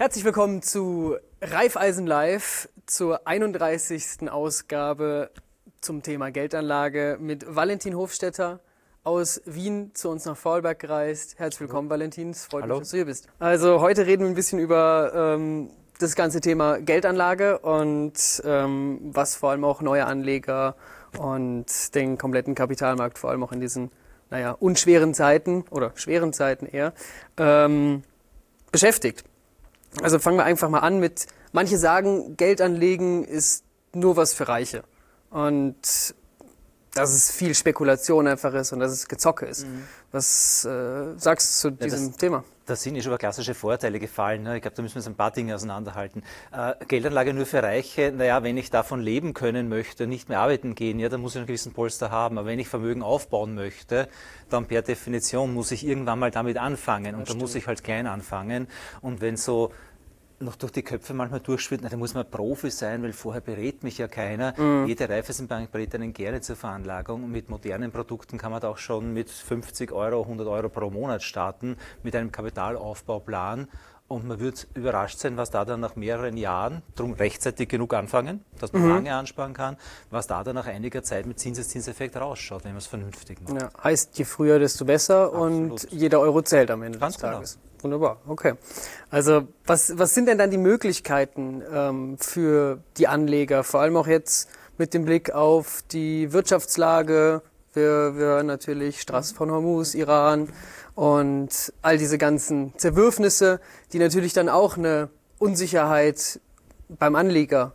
Herzlich willkommen zu Raiffeisen Live, zur 31. Ausgabe zum Thema Geldanlage mit Valentin Hofstetter aus Wien zu uns nach Vorarlberg gereist. Herzlich willkommen, Valentin. Es freut mich, dass du hier bist. Also heute reden wir ein bisschen über das ganze Thema Geldanlage und was vor allem auch neue Anleger und den kompletten Kapitalmarkt, vor allem auch in diesen unschweren Zeiten oder schweren Zeiten eher, beschäftigt. Also fangen wir einfach mal an mit, manche sagen, Geld anlegen ist nur was für Reiche und dass es viel Spekulation einfach ist und dass es Gezocke ist. Was sagst du zu diesem Thema? Da sind schon über klassische Vorteile gefallen. Ne? Ich glaube, da müssen wir uns ein paar Dinge auseinanderhalten. Geldanlage nur für Reiche, wenn ich davon leben können möchte, nicht mehr arbeiten gehen, ja, dann muss ich einen gewissen Polster haben. Aber wenn ich Vermögen aufbauen möchte, dann per Definition muss ich irgendwann mal damit anfangen. Und da muss ich halt klein anfangen. Und wenn so noch durch die Köpfe manchmal durchschwirrt, da muss man Profi sein, weil vorher berät mich ja keiner. Jede Raiffeisenbank berät einen gerne zur Veranlagung und mit modernen Produkten kann man da auch schon mit 50 Euro, 100 Euro pro Monat starten, mit einem Kapitalaufbauplan. Und man wird überrascht sein, was da dann nach mehreren Jahren, darum rechtzeitig genug anfangen, dass man lange ansparen kann, was da dann nach einiger Zeit mit Zinseszinseffekt rausschaut, wenn man es vernünftig macht. Ja, heißt, je früher, desto besser. Absolut. Und jeder Euro zählt am Ende des Tages. Genau. Wunderbar, okay. Also was sind denn dann die Möglichkeiten für die Anleger, vor allem auch jetzt mit dem Blick auf die Wirtschaftslage? Wir hören natürlich Straße von Hormuz, Iran und all diese ganzen Zerwürfnisse, die natürlich dann auch eine Unsicherheit beim Anleger.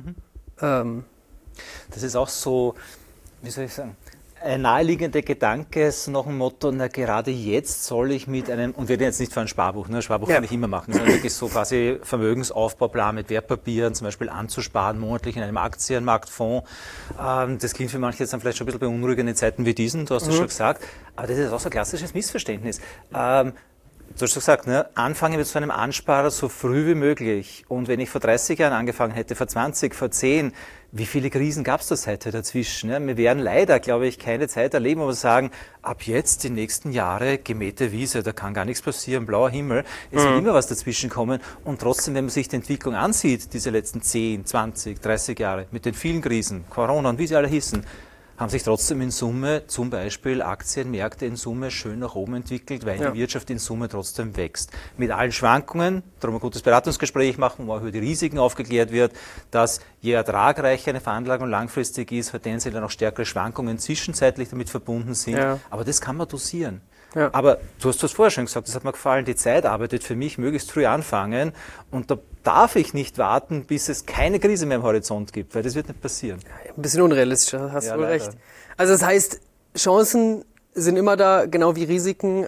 Das ist auch so, wie soll ich sagen, ein naheliegender Gedanke ist noch ein Motto, gerade jetzt soll ich mit einem, und wir reden jetzt nicht für ein Sparbuch, Sparbuch kann ich immer machen, sondern wirklich so quasi Vermögensaufbauplan mit Wertpapieren zum Beispiel anzusparen, monatlich in einem Aktienmarktfonds. Das klingt für manche jetzt dann vielleicht schon ein bisschen beunruhigend in Zeiten wie diesen, du hast es schon gesagt, aber das ist auch so ein klassisches Missverständnis. Du hast gesagt, anfangen mit so einem Ansparer so früh wie möglich. Und wenn ich vor 30 Jahren angefangen hätte, vor 20, vor 10, wie viele Krisen gab es da seither dazwischen? Wir werden leider, glaube ich, keine Zeit erleben, wo wir sagen, ab jetzt, die nächsten Jahre, gemähte Wiese, da kann gar nichts passieren, blauer Himmel. Es wird immer was dazwischen kommen. Und trotzdem, wenn man sich die Entwicklung ansieht, diese letzten 10, 20, 30 Jahre, mit den vielen Krisen, Corona und wie sie alle hießen, haben sich trotzdem in Summe, zum Beispiel Aktienmärkte in Summe schön nach oben entwickelt, weil die Wirtschaft in Summe trotzdem wächst. Mit allen Schwankungen, darum ein gutes Beratungsgespräch machen, wo auch über die Risiken aufgeklärt wird, dass je ertragreicher eine Veranlagung langfristig ist, tendenziell dann auch stärkere Schwankungen zwischenzeitlich damit verbunden sind. Ja. Aber das kann man dosieren. Ja. Aber du hast es vorher schon gesagt, das hat mir gefallen, die Zeit arbeitet für mich, möglichst früh anfangen und da darf ich nicht warten, bis es keine Krise mehr am Horizont gibt, weil das wird nicht passieren. Ja, ein bisschen unrealistisch, hast du wohl recht. Also das heißt, Chancen sind immer da, genau wie Risiken,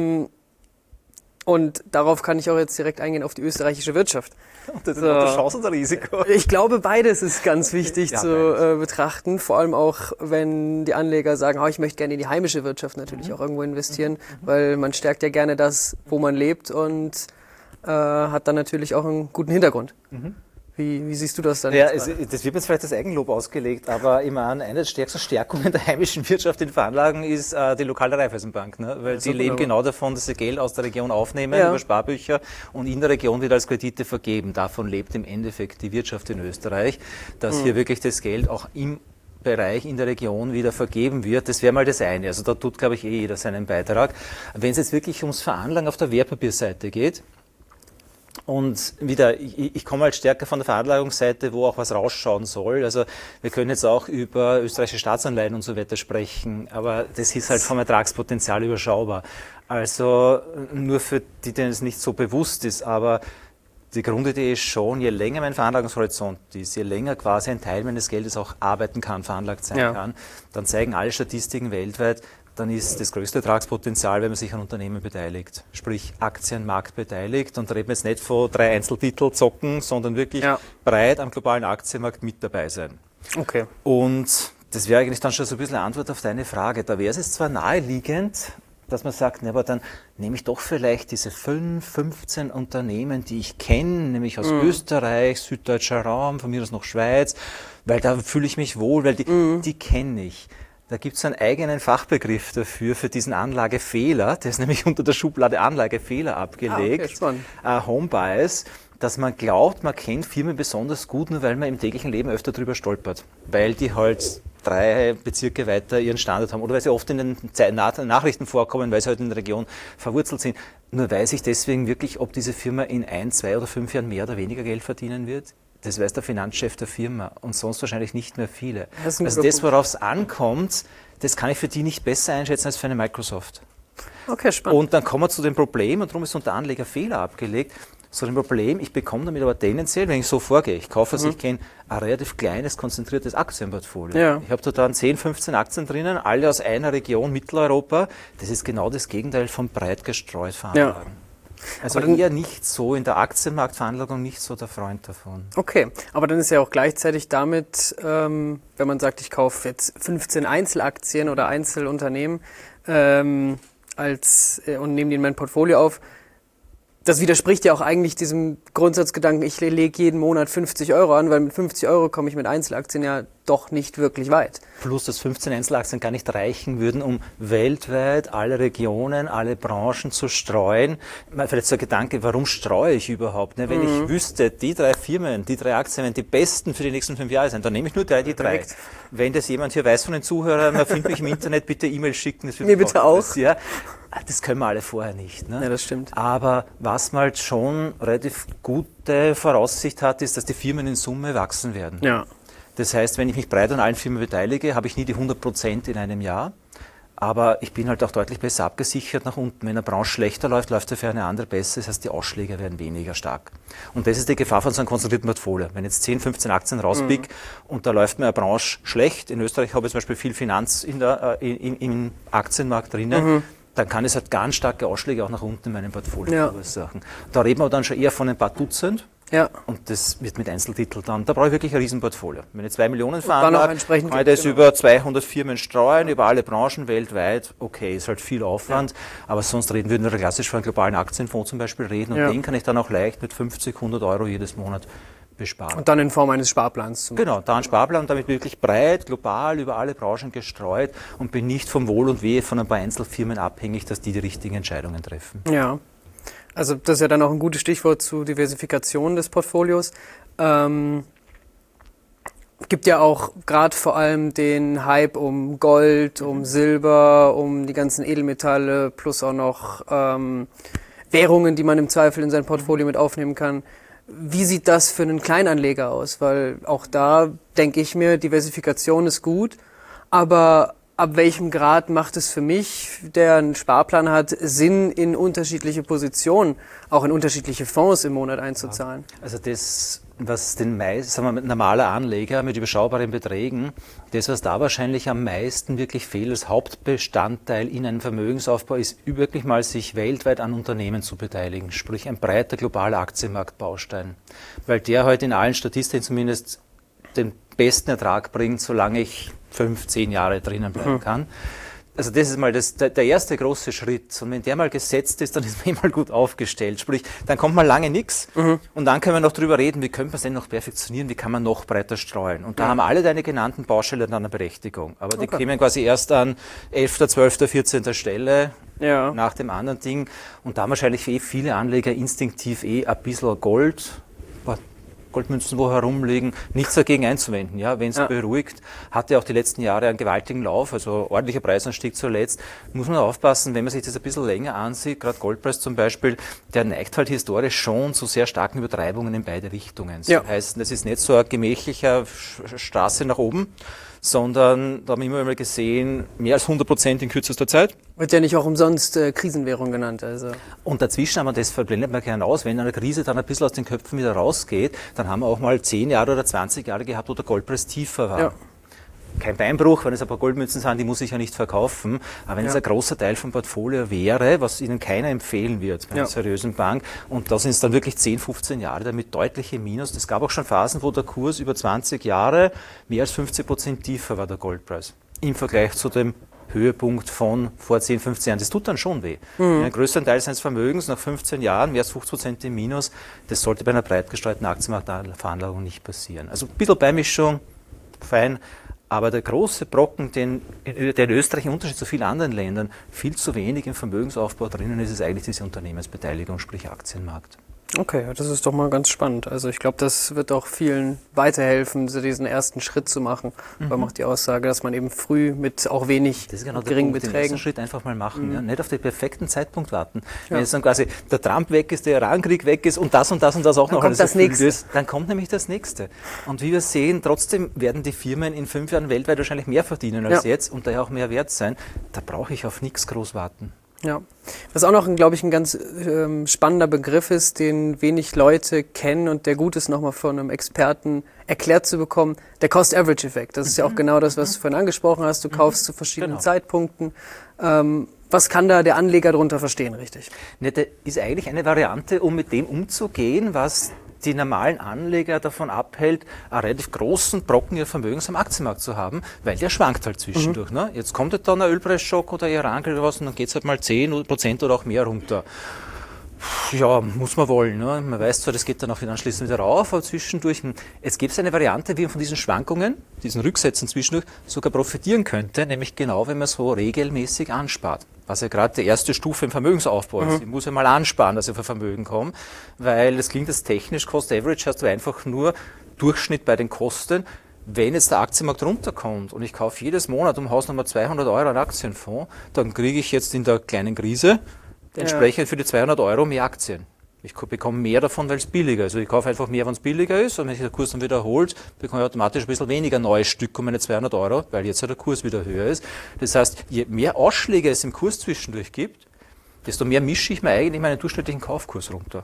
und darauf kann ich auch jetzt direkt eingehen auf die österreichische Wirtschaft. Das ist eine Chance oder Risiko? Ich glaube, beides ist ganz wichtig zu betrachten. Vor allem auch, wenn die Anleger sagen, ich möchte gerne in die heimische Wirtschaft natürlich auch irgendwo investieren, weil man stärkt ja gerne das, wo man lebt und hat dann natürlich auch einen guten Hintergrund. Wie siehst du das dann? Ja, das wird mir jetzt vielleicht das Eigenlob ausgelegt, aber ich meine, eine der stärksten Stärkungen der heimischen Wirtschaft in Veranlagen ist die lokale Raiffeisenbank, weil die leben genau davon, dass sie Geld aus der Region aufnehmen, über Sparbücher und in der Region wieder als Kredite vergeben. Davon lebt im Endeffekt die Wirtschaft in Österreich, dass hier wirklich das Geld auch im Bereich in der Region wieder vergeben wird. Das wäre mal das eine. Also da tut, glaube ich, jeder seinen Beitrag. Wenn es jetzt wirklich ums Veranlagen auf der Wertpapierseite geht, und wieder, ich komme halt stärker von der Veranlagungsseite, wo auch was rausschauen soll. Also wir können jetzt auch über österreichische Staatsanleihen und so weiter sprechen, aber das ist halt vom Ertragspotenzial überschaubar. Also nur für die, denen es nicht so bewusst ist, aber die Grundidee ist schon, je länger mein Veranlagungshorizont ist, je länger quasi ein Teil meines Geldes auch arbeiten kann, veranlagt sein kann, dann zeigen alle Statistiken weltweit, dann ist das größte Ertragspotenzial, wenn man sich an Unternehmen beteiligt, sprich Aktienmarkt beteiligt. Und da reden wir jetzt nicht von 3 Einzeltitel zocken, sondern wirklich breit am globalen Aktienmarkt mit dabei sein. Okay. Und das wäre eigentlich dann schon so ein bisschen eine Antwort auf deine Frage. Da wäre es jetzt zwar naheliegend, dass man sagt, aber dann nehme ich doch vielleicht diese 15 Unternehmen, die ich kenne, nämlich aus Österreich, süddeutscher Raum, von mir aus noch Schweiz, weil da fühle ich mich wohl, weil die kenne ich. Da gibt es einen eigenen Fachbegriff dafür, für diesen Anlagefehler. Der ist nämlich unter der Schublade Anlagefehler abgelegt. Homebias. dass man glaubt, man kennt Firmen besonders gut, nur weil man im täglichen Leben öfter drüber stolpert. Weil die halt 3 Bezirke weiter ihren Standard haben oder weil sie oft in den Nachrichten vorkommen, weil sie halt in der Region verwurzelt sind. Nur weiß ich deswegen wirklich, ob diese Firma in 1, 2 oder 5 Jahren mehr oder weniger Geld verdienen wird. Das weiß der Finanzchef der Firma und sonst wahrscheinlich nicht mehr viele. Also das, worauf es ankommt, das kann ich für die nicht besser einschätzen als für eine Microsoft. Okay, spannend. Und dann kommen wir zu dem Problem, und darum ist unter Anleger Fehler abgelegt, so ein Problem, ich bekomme damit aber tendenziell, wenn ich so vorgehe, ich kaufe, ich kenne ein relativ kleines, konzentriertes Aktienportfolio. Ja. Ich habe da dann 10, 15 Aktien drinnen, alle aus einer Region, Mitteleuropa. Das ist genau das Gegenteil von breit gestreut veranlagen. Ja. Also eher nicht so, in der Aktienmarktveranlagung nicht so der Freund davon. Okay, aber dann ist ja auch gleichzeitig damit, wenn man sagt, ich kaufe jetzt 15 Einzelaktien oder Einzelunternehmen und nehme die in mein Portfolio auf, das widerspricht ja auch eigentlich diesem Grundsatzgedanken, ich lege jeden Monat 50 Euro an, weil mit 50 Euro komme ich mit Einzelaktien ja doch nicht wirklich weit. Plus, dass 15 Einzelaktien gar nicht reichen würden, um weltweit alle Regionen, alle Branchen zu streuen. Vielleicht so ein Gedanke, warum streue ich überhaupt? Ne? Wenn ich wüsste, die 3 Firmen, die 3 Aktien werden die besten für die nächsten 5 Jahre sein, dann nehme ich nur die 3. Wenn das jemand hier weiß von den Zuhörern, man findet mich im Internet, bitte E-Mail schicken. Das mir bitte auch. Ja. Das können wir alle vorher nicht. Ne? Ja, das stimmt. Aber was man halt schon relativ gute Voraussicht hat, ist, dass die Firmen in Summe wachsen werden. Ja. Das heißt, wenn ich mich breit an allen Firmen beteilige, habe ich nie die 100% in einem Jahr. Aber ich bin halt auch deutlich besser abgesichert nach unten. Wenn eine Branche schlechter läuft, läuft sie für eine andere besser. Das heißt, die Ausschläge werden weniger stark. Und das ist die Gefahr von so einem konzentrierten Portfolio. Wenn ich jetzt 10, 15 Aktien rauspick und da läuft mir eine Branche schlecht, in Österreich habe ich zum Beispiel viel Finanz im Aktienmarkt drinnen, dann kann es halt ganz starke Ausschläge auch nach unten in meinem Portfolio verursachen. Da reden wir dann schon eher von ein paar Dutzend. Ja. Und das wird mit Einzeltiteln dann, da brauche ich wirklich ein Riesenportfolio. Wenn ich 2 Millionen veranlage, kann ich das über 200 Firmen streuen, über alle Branchen weltweit. Okay, ist halt viel Aufwand, aber sonst würden wir klassisch von einem globalen Aktienfonds zum Beispiel reden und den kann ich dann auch leicht mit 50, 100 Euro jedes Monat besparen. Und dann in Form eines Sparplans zum Beispiel. Genau, da ein Sparplan und damit wirklich breit, global, über alle Branchen gestreut und bin nicht vom Wohl und Wehe von ein paar Einzelfirmen abhängig, dass die richtigen Entscheidungen treffen. Ja. Also das ist ja dann auch ein gutes Stichwort zur Diversifikation des Portfolios. Gibt ja auch gerade vor allem den Hype um Gold, um Silber, um die ganzen Edelmetalle plus auch noch Währungen, die man im Zweifel in sein Portfolio mit aufnehmen kann. Wie sieht das für einen Kleinanleger aus? Weil auch da denke ich mir, Diversifikation ist gut, aber ab welchem Grad macht es für mich, der einen Sparplan hat, Sinn, in unterschiedliche Positionen, auch in unterschiedliche Fonds im Monat einzuzahlen? Also das, was den sagen wir, normaler Anleger mit überschaubaren Beträgen, das, was da wahrscheinlich am meisten wirklich fehlt als Hauptbestandteil in einem Vermögensaufbau, ist wirklich mal sich weltweit an Unternehmen zu beteiligen, sprich ein breiter globaler Aktienmarktbaustein, weil der heute in allen Statistiken zumindest den besten Ertrag bringt, solange ich 5, 10 Jahre drinnen bleiben kann. Also das ist mal der erste große Schritt. Und wenn der mal gesetzt ist, dann ist man mal gut aufgestellt. Sprich, dann kommt mal lange nichts und dann können wir noch drüber reden, wie könnte man es denn noch perfektionieren, wie kann man noch breiter streuen. Und da haben alle deine genannten Baustellen dann eine Berechtigung. Aber die kämen quasi erst an 11., 12., 14. Stelle nach dem anderen Ding. Und da wahrscheinlich viele Anleger instinktiv ein bisschen Goldmünzen wo herumliegen, nichts dagegen einzuwenden, ja, wenn es beruhigt. Hatte auch die letzten Jahre einen gewaltigen Lauf, also ordentlicher Preisanstieg zuletzt. Muss man aufpassen, wenn man sich das ein bisschen länger ansieht, gerade Goldpreis zum Beispiel, der neigt halt historisch schon zu sehr starken Übertreibungen in beide Richtungen. Das heißt, das ist nicht so eine gemächliche Straße nach oben, sondern da haben wir immer mal gesehen, mehr als 100% in kürzester Zeit. Wird ja nicht auch umsonst Krisenwährung genannt. Also. Und dazwischen haben wir, das verblendet man gerne aus, wenn eine Krise dann ein bisschen aus den Köpfen wieder rausgeht, dann haben wir auch mal 10 Jahre oder 20 Jahre gehabt, wo der Goldpreis tiefer war. Ja. Kein Beinbruch, wenn es ein paar Goldmünzen sind, die muss ich ja nicht verkaufen. Aber wenn es ein großer Teil vom Portfolio wäre, was Ihnen keiner empfehlen wird bei einer seriösen Bank, und da sind es dann wirklich 10, 15 Jahre damit deutliche Minus. Es gab auch schon Phasen, wo der Kurs über 20 Jahre mehr als 50% tiefer war, der Goldpreis, im Vergleich zu dem Höhepunkt von vor 10, 15 Jahren. Das tut dann schon weh. Einen größeren Teil seines Vermögens nach 15 Jahren, mehr als 50% im Minus, das sollte bei einer breit gestreuten Aktienmarktveranlagung nicht passieren. Also ein bisschen Beimischung, fein. Aber der große Brocken, der in Österreich im Unterschied zu vielen anderen Ländern viel zu wenig im Vermögensaufbau drinnen ist, ist eigentlich diese Unternehmensbeteiligung, sprich Aktienmarkt. Okay, ja, das ist doch mal ganz spannend. Also ich glaube, das wird auch vielen weiterhelfen, so diesen ersten Schritt zu machen. Man macht die Aussage, dass man eben früh mit auch wenig Das ist genau geringen der Punkt, den Beträgen. ersten Schritt einfach mal machen. Ja? Nicht auf den perfekten Zeitpunkt warten. Wenn jetzt dann quasi der Trump weg ist, der Irankrieg weg ist und das und das und das auch Dann noch kommt alles das erfüllt Nächste. ist, dann kommt nämlich das Nächste. Und wie wir sehen, trotzdem werden die Firmen in 5 Jahren weltweit wahrscheinlich mehr verdienen als jetzt und daher auch mehr wert sein. Da brauche ich auf nichts groß warten. Ja, was auch noch, glaube ich, ein ganz spannender Begriff ist, den wenig Leute kennen und der gut ist, nochmal von einem Experten erklärt zu bekommen, der Cost-Average-Effekt. Das ist ja auch genau das, was du vorhin angesprochen hast. Du kaufst zu verschiedenen Zeitpunkten. Was kann da der Anleger darunter verstehen, richtig? Ne, das ist eigentlich eine Variante, um mit dem umzugehen, was die normalen Anleger davon abhält, einen relativ großen Brocken ihres Vermögens am Aktienmarkt zu haben, weil der schwankt halt zwischendurch. Ne? Jetzt kommt halt dann ein Ölpreisschock oder Irankrieg oder was und dann geht es halt mal 10% oder auch mehr runter. Ja, muss man wollen. Ne? Man weiß zwar, das geht dann auch wieder anschließend wieder rauf, aber zwischendurch, es gibt eine Variante, wie man von diesen Schwankungen, diesen Rücksätzen zwischendurch sogar profitieren könnte, nämlich genau, wenn man so regelmäßig anspart. Was ja gerade die erste Stufe im Vermögensaufbau ist. Ich muss ja mal ansparen, dass ich auf ein Vermögen komme, weil das klingt jetzt technisch, Cost Average hast du einfach nur Durchschnitt bei den Kosten. Wenn jetzt der Aktienmarkt runterkommt und ich kaufe jedes Monat um Hausnummer 200 Euro einen Aktienfonds, dann kriege ich jetzt in der kleinen Krise entsprechend für die 200 Euro mehr Aktien. Ich bekomme mehr davon, weil es billiger ist. Also ich kaufe einfach mehr, wenn es billiger ist und wenn sich der Kurs dann wieder erholt, bekomme ich automatisch ein bisschen weniger neues Stück um meine 200 Euro, weil jetzt ja der Kurs wieder höher ist. Das heißt, je mehr Ausschläge es im Kurs zwischendurch gibt, desto mehr mische ich mir eigentlich meinen durchschnittlichen Kaufkurs runter.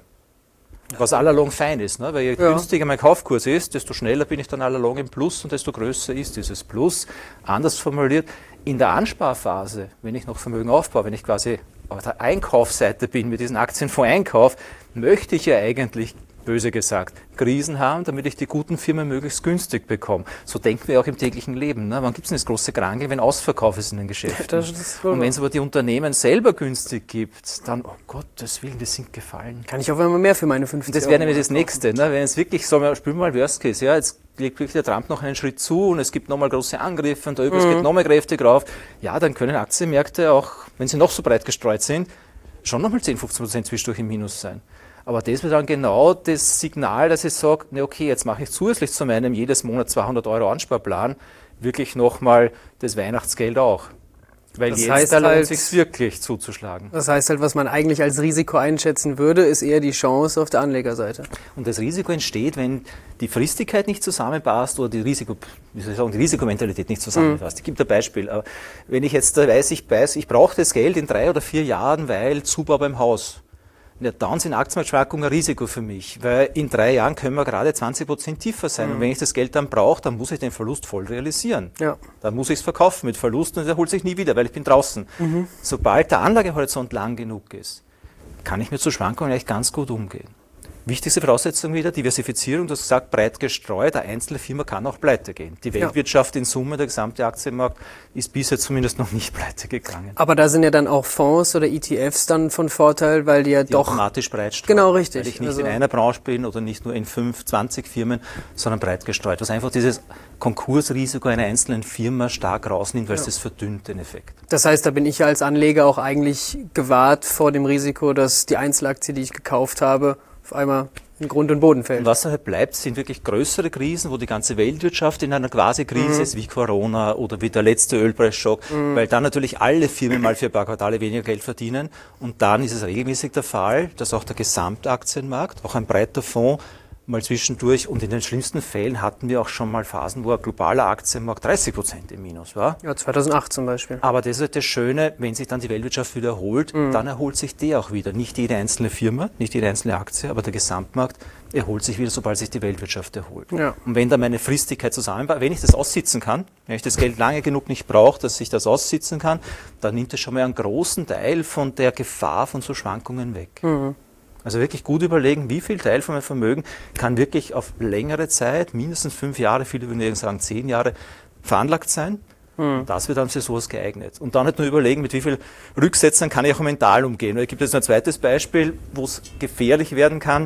Was allalong fein ist, ne? Weil je günstiger mein Kaufkurs ist, desto schneller bin ich dann allalong im Plus und desto größer ist dieses Plus. Anders formuliert, in der Ansparphase, wenn ich noch Vermögen aufbaue, wenn ich quasi auf der Einkaufsseite bin mit diesem Aktienfonds-Einkauf, möchte ich ja eigentlich, böse gesagt, Krisen haben, damit ich die guten Firmen möglichst günstig bekomme. So denken wir auch im täglichen Leben. Ne? Wann gibt es denn das große Krangel, wenn Ausverkauf ist in den Geschäften? Und wenn es aber die Unternehmen selber günstig gibt, dann, oh Gottes Willen, die sind gefallen. Kann ich auch einmal mehr für meine 50 Das Euro wäre nämlich das kaufen. Nächste. Ne? Wenn es wirklich, sagen wir, spielen wir mal Worst Case, ja, jetzt legt wirklich der Trump noch einen Schritt zu und es gibt nochmal große Angriffe und der Übrigens geht nochmal kräftig rauf, ja, dann können Aktienmärkte auch, wenn sie noch so breit gestreut sind, schon nochmal 10-15% zwischendurch im Minus sein. Aber das wird dann genau das Signal, dass ich sage, ne, okay, jetzt mache ich zusätzlich zu meinem jedes Monat 200 Euro Ansparplan wirklich nochmal das Weihnachtsgeld auch. Weil Das jetzt heißt da lohnt halt- es sich wirklich zuzuschlagen. Das heißt halt, was man eigentlich als Risiko einschätzen würde, ist eher die Chance auf der Anlegerseite. Und das Risiko entsteht, wenn die Fristigkeit nicht zusammenpasst oder die die Risikomentalität nicht zusammenpasst. Ich gebe dir ein Beispiel. Wenn ich jetzt weiß, ich brauche das Geld in 3 oder 4 Jahren, weil Zubau beim Haus. Ja, dann sind Aktienmarktschwankungen ein Risiko für mich, weil in 3 Jahren können wir gerade 20% tiefer sein. Und wenn ich das Geld dann brauche, dann muss ich den Verlust voll realisieren. Ja. Dann muss ich es verkaufen mit Verlust und der holt sich nie wieder, weil ich bin draußen. Sobald der Anlagehorizont lang genug ist, kann ich mit so Schwankungen eigentlich ganz gut umgehen. Wichtigste Voraussetzung wieder, Diversifizierung, du hast gesagt, breit gestreut, eine einzelne Firma kann auch pleite gehen. Die Weltwirtschaft in Summe, der gesamte Aktienmarkt, ist bisher zumindest noch nicht pleite gegangen. Aber da sind ja dann auch Fonds oder ETFs dann von Vorteil, weil die ja Die doch... automatisch breit streuen. Genau, richtig. Weil ich nicht Also- in einer Branche bin oder nicht nur in 5, 20 Firmen, sondern breit gestreut. Was einfach dieses Konkursrisiko einer einzelnen Firma stark rausnimmt, weil es das verdünnt, den Effekt. Das heißt, da bin ich ja als Anleger auch eigentlich gewahrt vor dem Risiko, dass die Einzelaktie, die ich gekauft habe, auf einmal in Grund und Boden fällt. Und was halt bleibt, sind wirklich größere Krisen, wo die ganze Weltwirtschaft in einer Quasi-Krise ist, wie Corona oder wie der letzte Ölpreisschock, weil dann natürlich alle Firmen mal für ein paar Quartale weniger Geld verdienen. Und dann ist es regelmäßig der Fall, dass auch der Gesamtaktienmarkt, auch ein breiter Fonds, mal zwischendurch, und in den schlimmsten Fällen hatten wir auch schon mal Phasen, wo ein globaler Aktienmarkt 30% im Minus war. Ja, 2008 zum Beispiel. Aber das ist halt das Schöne, wenn sich dann die Weltwirtschaft wieder erholt, dann erholt sich der auch wieder. Nicht jede einzelne Firma, nicht jede einzelne Aktie, aber der Gesamtmarkt erholt sich wieder, sobald sich die Weltwirtschaft erholt. Ja. Und wenn da meine Fristigkeit zusammenpasst, wenn ich das aussitzen kann, wenn ich das Geld lange genug nicht brauche, dass ich das aussitzen kann, dann nimmt es schon mal einen großen Teil von der Gefahr von so Schwankungen weg. Also wirklich gut überlegen, wie viel Teil von meinem Vermögen kann wirklich auf längere Zeit, mindestens 5 Jahre, viele würden sagen 10 Jahre, veranlagt sein. Das wird dann für sowas geeignet. Und dann halt nur überlegen, mit wie viel Rücksätzen kann ich auch mental umgehen. Es gibt jetzt noch ein zweites Beispiel, wo es gefährlich werden kann.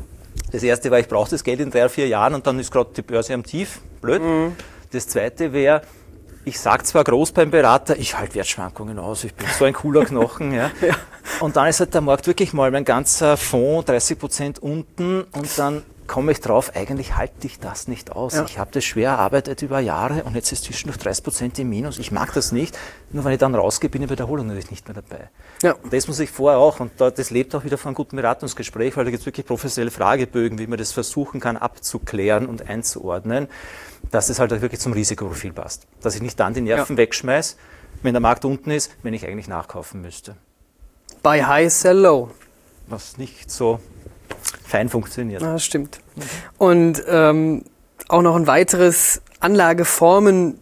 Das erste war, ich brauche das Geld in 3 oder 4 Jahren und dann ist gerade die Börse am Tief. Blöd. Das zweite wäre, ich sage zwar groß beim Berater, ich halte Wertschwankungen aus, ich bin so ein cooler Knochen. Ja. Und dann ist halt der Markt wirklich mal mein ganzer Fonds 30% unten und dann komme ich drauf, eigentlich halte ich das nicht aus. Ja. Ich habe das schwer erarbeitet über Jahre und jetzt ist zwischendurch 30% im Minus. Ich mag das nicht. Nur wenn ich dann rausgehe, bin ich bei der Erholung natürlich nicht mehr dabei. Ja. Und das muss ich vorher auch, und das lebt auch wieder von einem guten Beratungsgespräch, weil da gibt es wirklich professionelle Fragebögen, wie man das versuchen kann abzuklären und einzuordnen, dass es halt wirklich zum Risikoprofil passt. Dass ich nicht dann die Nerven wegschmeiße, wenn der Markt unten ist, wenn ich eigentlich nachkaufen müsste. Buy high, sell low. Was nicht so fein funktioniert. Ja, das stimmt. Und auch noch ein weiteres Anlageformen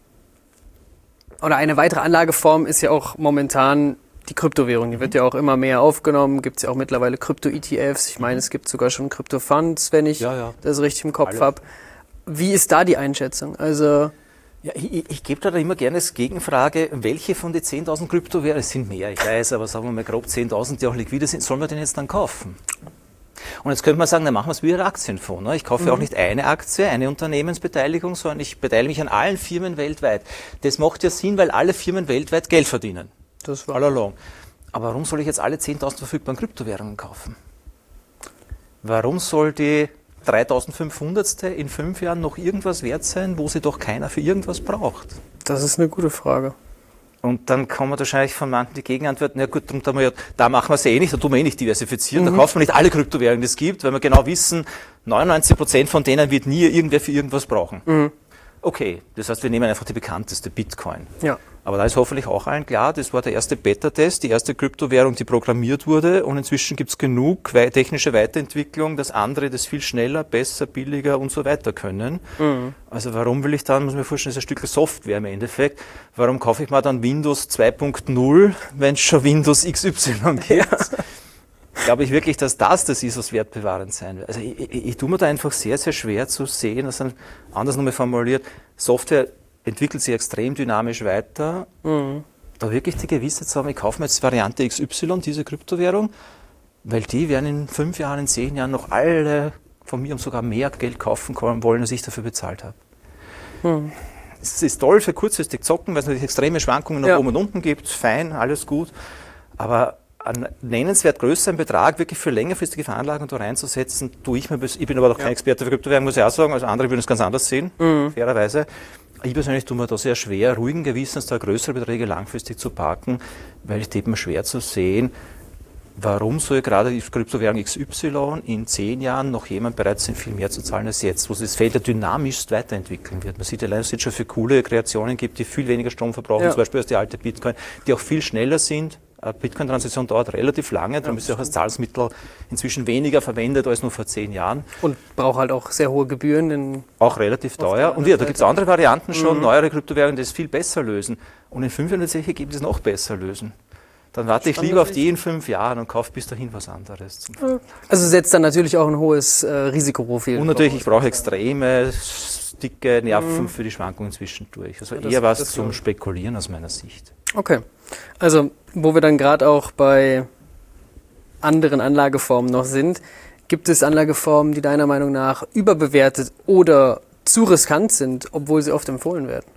oder eine weitere Anlageform ist ja auch momentan die Kryptowährung. Die wird ja auch immer mehr aufgenommen. Gibt es ja auch mittlerweile Krypto-ETFs. Ich meine, es gibt sogar schon Krypto-Funds, wenn ich das richtig im Kopf habe. Wie ist da die Einschätzung? Also ja, ich gebe da immer gerne als Gegenfrage, welche von den 10.000 Kryptowährungen, es sind mehr, ich weiß, aber sagen wir mal grob 10.000, die auch liquide sind, sollen wir den jetzt dann kaufen? Und jetzt könnte man sagen, dann machen wir es wie ein Aktienfonds. Ne? Ich kaufe auch nicht eine Aktie, eine Unternehmensbeteiligung, sondern ich beteilige mich an allen Firmen weltweit. Das macht ja Sinn, weil alle Firmen weltweit Geld verdienen. Das war all along. Aber warum soll ich jetzt alle 10.000 verfügbaren Kryptowährungen kaufen? Warum soll die 3.500. in 5 Jahren noch irgendwas wert sein, wo sie doch keiner für irgendwas braucht? Das ist eine gute Frage. Und dann kommen wahrscheinlich von manchen die Gegenantworten, ja gut, da machen wir es nicht, da tun wir nicht diversifizieren, da kaufen wir nicht alle Kryptowährungen, die es gibt, weil wir genau wissen, 99% von denen wird nie irgendwer für irgendwas brauchen. Okay, das heißt, wir nehmen einfach die bekannteste, Bitcoin. Ja. Aber da ist hoffentlich auch allen klar, das war der erste Beta-Test, die erste Kryptowährung, die programmiert wurde, und inzwischen gibt es genug technische Weiterentwicklung, dass andere das viel schneller, besser, billiger und so weiter können. Also warum will ich dann, muss ich mir vorstellen, das ist ein Stück Software im Endeffekt, warum kaufe ich mir dann Windows 2.0, wenn es schon Windows XY gibt? Ja. Glaube ich wirklich, dass das ist, was wertbewahrend sein wird. Also ich tue mir da einfach sehr, sehr schwer zu sehen, dass anders nochmal formuliert, Software entwickelt sich extrem dynamisch weiter. Da wirklich die Gewissheit zu haben, ich kaufe mir jetzt Variante XY, diese Kryptowährung, weil die werden in 5 Jahren, in 10 Jahren noch alle von mir sogar mehr Geld kaufen wollen, als ich dafür bezahlt habe. Es ist toll für kurzfristig zocken, weil es natürlich extreme Schwankungen nach oben und unten gibt, fein, alles gut, aber einen nennenswert größeren Betrag wirklich für längerfristige Veranlagungen da reinzusetzen, tue ich mir, ich bin aber auch kein Experte für Kryptowährungen, muss ich auch sagen, also andere würden es ganz anders sehen, fairerweise. Ich persönlich tue mir da sehr schwer, ruhigen Gewissens da größere Beträge langfristig zu parken, weil ich tue mir schwer zu sehen, warum soll gerade die Kryptowährung XY in 10 Jahren noch jemand bereit sein, viel mehr zu zahlen als jetzt, wo sich das Feld ja dynamischst weiterentwickeln wird. Man sieht allein, dass es jetzt schon für coole Kreationen gibt, die viel weniger Strom verbrauchen, zum Beispiel als die alte Bitcoin, die auch viel schneller sind. Bitcoin-Transition dauert relativ lange, darum ist sie auch als Zahlungsmittel inzwischen weniger verwendet als nur vor 10 Jahren. Und braucht halt auch sehr hohe Gebühren. Auch relativ teuer. Und ja, da gibt es andere Varianten schon, neuere Kryptowährungen, die es viel besser lösen. Und in 5 Jahren wird es welche geben, die es noch besser lösen. Dann warte ich lieber auf die in 5 Jahren und kaufe bis dahin was anderes. Also setzt dann natürlich auch ein hohes Risikoprofil. Und natürlich, ich brauche extreme, dicke Nerven für die Schwankungen zwischendurch. Also eher was zum Spekulieren aus meiner Sicht. Okay. Also, wo wir dann gerade auch bei anderen Anlageformen noch sind, gibt es Anlageformen, die deiner Meinung nach überbewertet oder zu riskant sind, obwohl sie oft empfohlen werden?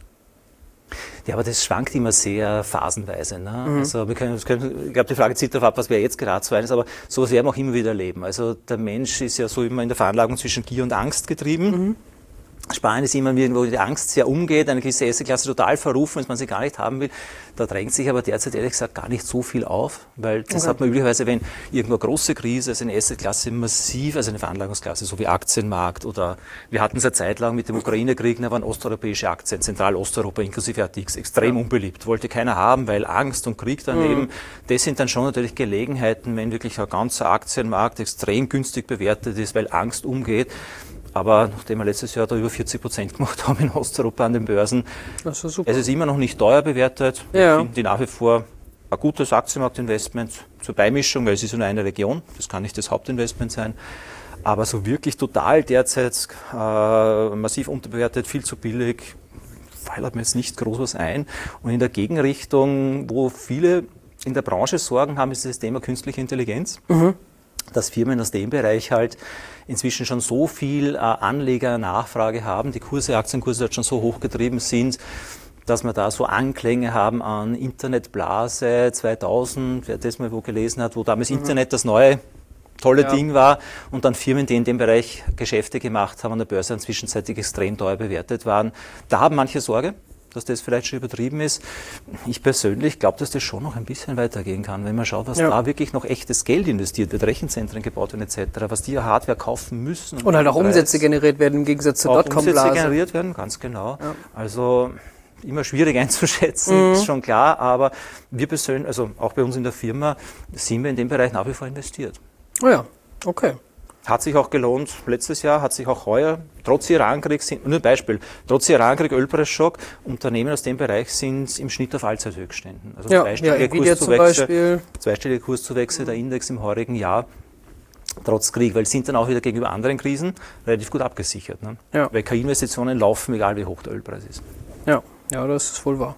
Ja, aber das schwankt immer sehr phasenweise. Ne? Also ich glaube, die Frage zielt darauf ab, was wäre jetzt gerade so eines, aber sowas werden wir auch immer wieder erleben. Also der Mensch ist ja so immer in der Veranlagung zwischen Gier und Angst getrieben. Sparen ist immer irgendwo, wo die Angst sehr umgeht, eine gewisse Assetklasse total verrufen, dass man sie gar nicht haben will. Da drängt sich aber derzeit ehrlich gesagt gar nicht so viel auf, weil das hat man üblicherweise, wenn irgendwo eine große Krise ist, eine Assetklasse massiv, also eine Veranlagungsklasse, so wie Aktienmarkt oder wir hatten es eine Zeit lang mit dem Ukraine-Krieg, da waren osteuropäische Aktien, Zentralosteuropa inklusive ATX, extrem unbeliebt, wollte keiner haben, weil Angst und Krieg daneben, das sind dann schon natürlich Gelegenheiten, wenn wirklich ein ganzer Aktienmarkt extrem günstig bewertet ist, weil Angst umgeht. Aber nachdem wir letztes Jahr da über 40% gemacht haben in Osteuropa an den Börsen, das ist super. Es ist immer noch nicht teuer bewertet. Ja. Ich finde die nach wie vor ein gutes Aktienmarktinvestment zur Beimischung, weil es ist nur eine Region, das kann nicht das Hauptinvestment sein. Aber so wirklich total derzeit massiv unterbewertet, viel zu billig, fällt mir jetzt nicht groß was ein. Und in der Gegenrichtung, wo viele in der Branche Sorgen haben, ist das Thema künstliche Intelligenz. Dass Firmen aus dem Bereich halt inzwischen schon so viel Anlegernachfrage haben, die Kurse, Aktienkurse halt schon so hochgetrieben sind, dass wir da so Anklänge haben an Internetblase 2000, wer das mal wo gelesen hat, wo damals Internet das neue tolle Ding war und dann Firmen, die in dem Bereich Geschäfte gemacht haben, an der Börse dann zwischenzeitlich extrem teuer bewertet waren. Da haben manche Sorge, dass das vielleicht schon übertrieben ist. Ich persönlich glaube, dass das schon noch ein bisschen weitergehen kann, wenn man schaut, was da wirklich noch echtes Geld investiert wird, Rechenzentren gebaut werden etc., was die Hardware kaufen müssen. Und halt auch Umsätze generiert werden im Gegensatz zur Dotcom-Blase. Umsätze generiert werden, ganz genau. Ja. Also immer schwierig einzuschätzen, ist schon klar, aber wir persönlich, also auch bei uns in der Firma, sind wir in dem Bereich nach wie vor investiert. Oh ja, okay. Hat sich auch gelohnt letztes Jahr, hat sich auch heuer, trotz Irankrieg, nur ein Beispiel, trotz Irankrieg, Ölpreisschock, Unternehmen aus dem Bereich sind im Schnitt auf Allzeithöchständen. Also zweistellige Kurszuwächse der Index im heurigen Jahr, trotz Krieg, weil sind dann auch wieder gegenüber anderen Krisen relativ gut abgesichert. Ne? Ja. Weil KI-Investitionen laufen, egal wie hoch der Ölpreis ist. Ja, das ist wohl wahr.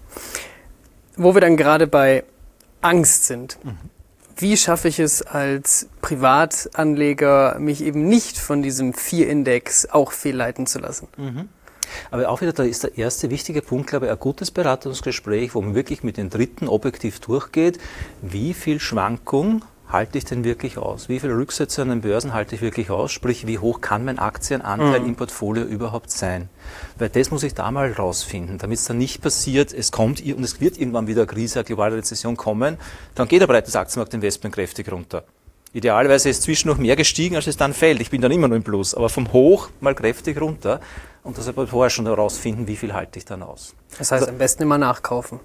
Wo wir dann gerade bei Angst sind. Wie schaffe ich es als Privatanleger, mich eben nicht von diesem 4-Index auch fehlleiten zu lassen? Aber auch wieder, da ist der erste wichtige Punkt, glaube ich, ein gutes Beratungsgespräch, wo man wirklich mit den Dritten objektiv durchgeht, wie viel Schwankung halte ich denn wirklich aus? Wie viele Rücksätze an den Börsen halte ich wirklich aus? Sprich, wie hoch kann mein Aktienanteil im Portfolio überhaupt sein? Weil das muss ich da mal rausfinden, damit es dann nicht passiert, es kommt und es wird irgendwann wieder eine Krise, eine globale Rezession kommen, dann geht aber das Aktienmarktinvestment kräftig runter. Idealerweise ist zwischen noch mehr gestiegen, als es dann fällt. Ich bin dann immer noch im Plus, aber vom Hoch mal kräftig runter und das aber vorher schon herausfinden, wie viel halte ich dann aus. Das heißt, am besten immer nachkaufen.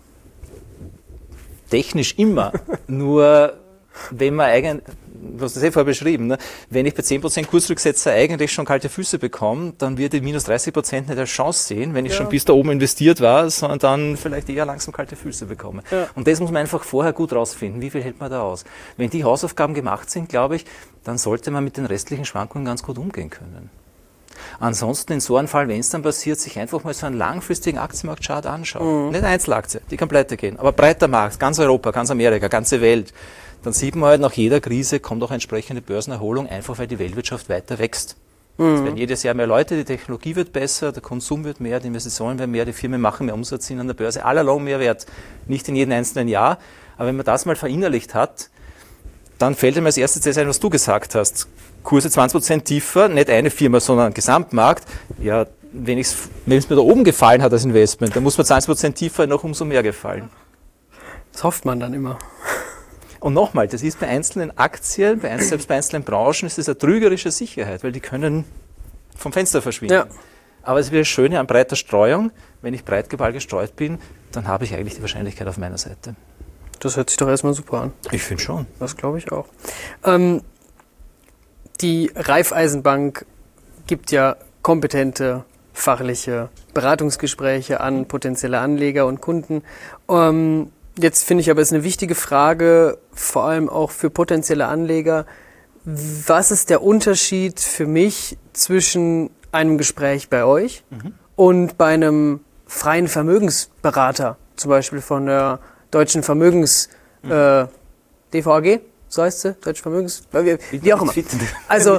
Technisch immer, nur wenn man eigentlich, du hast das vorher beschrieben, ne? Wenn ich bei 10% Kursrücksetzer eigentlich schon kalte Füße bekomme, dann wird die minus 30% nicht als Chance sehen, wenn ich schon bis da oben investiert war, sondern dann vielleicht eher langsam kalte Füße bekomme. Ja. Und das muss man einfach vorher gut rausfinden, wie viel hält man da aus. Wenn die Hausaufgaben gemacht sind, glaube ich, dann sollte man mit den restlichen Schwankungen ganz gut umgehen können. Ansonsten in so einem Fall, wenn es dann passiert, sich einfach mal so einen langfristigen Aktienmarktchart anschauen. Nicht Einzelaktie, die kann pleite gehen, aber breiter Markt, ganz Europa, ganz Amerika, ganze Welt. Dann sieht man halt, nach jeder Krise kommt auch entsprechende Börsenerholung, einfach weil die Weltwirtschaft weiter wächst. Es werden jedes Jahr mehr Leute, die Technologie wird besser, der Konsum wird mehr, die Investitionen werden mehr, die Firmen machen mehr Umsatz an der Börse, allalong mehr Wert, nicht in jedem einzelnen Jahr. Aber wenn man das mal verinnerlicht hat, dann fällt einem als erstes das ein, was du gesagt hast. Kurse 20% tiefer, nicht eine Firma, sondern Gesamtmarkt. Ja, wenn es mir da oben gefallen hat als Investment, dann muss man 20% tiefer noch umso mehr gefallen. Das hofft man dann immer. Und nochmal, das ist bei einzelnen Aktien, selbst bei einzelnen Branchen, ist das eine trügerische Sicherheit, weil die können vom Fenster verschwinden. Ja. Aber es ist das Schöne an breiter Streuung, wenn ich breit gestreut bin, dann habe ich eigentlich die Wahrscheinlichkeit auf meiner Seite. Das hört sich doch erstmal super an. Ich finde schon. Das glaube ich auch. Die Raiffeisenbank gibt ja kompetente fachliche Beratungsgespräche an potenzielle Anleger und Kunden. Jetzt finde ich aber, es ist eine wichtige Frage, vor allem auch für potenzielle Anleger. Was ist der Unterschied für mich zwischen einem Gespräch bei euch und bei einem freien Vermögensberater, zum Beispiel von der Deutschen Vermögens DVAG? So heißt sie, Deutsche Vermögens... Wie auch immer. Also,